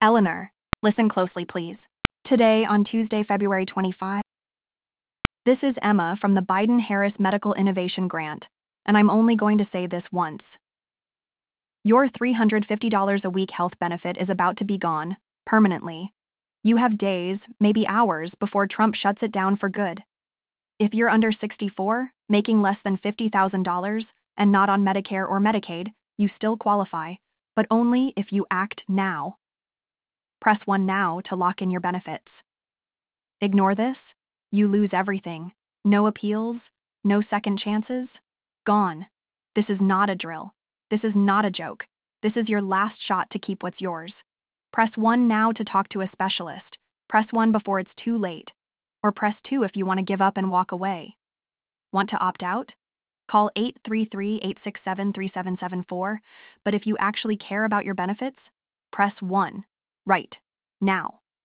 Eleanor, listen closely, please. Today, on Tuesday, February 25, this is Emma from the Biden Harris Medical Innovation Grant, and I'm only going to say this once. Your $350 a week health benefit is about to be gone, permanently. You have days, maybe hours, before Trump shuts it down for good. If you're under 64, making less than $50,000, and not on Medicare or Medicaid, you still qualify, but only if you act now. Press 1 now to lock in your benefits. Ignore this, you lose everything. No appeals, no second chances. Gone. This is not a drill. This is not a joke. This is your last shot to keep what's yours. Press 1 now to talk to a specialist. Press 1 before it's too late. Or press 2 if you want to give up and walk away. Want to opt out? Call 833-867-3774, but if you actually care about your benefits, press 1. Right. Now.